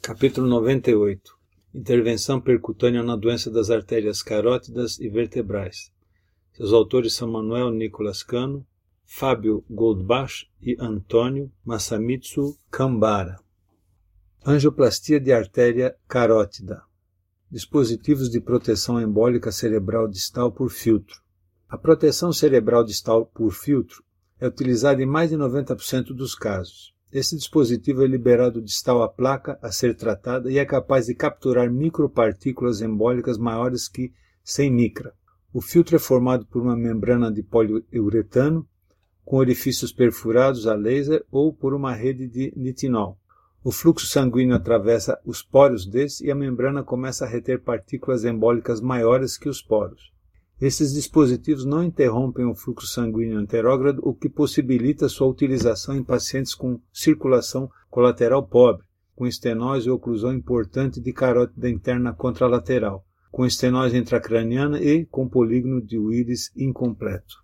Capítulo 98. Intervenção percutânea na doença das artérias carótidas e vertebrais. Seus autores são Manuel Nicolas Cano, Fábio Goldbach e Antônio Masamitsu Kambara. Angioplastia de artéria carótida. Dispositivos de proteção embólica cerebral distal por filtro. A proteção cerebral distal por filtro é utilizada em mais de 90% dos casos. Esse dispositivo é liberado distal à placa a ser tratada e é capaz de capturar micropartículas embólicas maiores que 100 micra. O filtro é formado por uma membrana de poliuretano com orifícios perfurados a laser ou por uma rede de nitinol. O fluxo sanguíneo atravessa os poros desse e a membrana começa a reter partículas embólicas maiores que os poros. Esses dispositivos não interrompem o fluxo sanguíneo anterógrado, o que possibilita sua utilização em pacientes com circulação colateral pobre, com estenose ou oclusão importante de carótida interna contralateral, com estenose intracraniana e com polígono de Willis incompleto.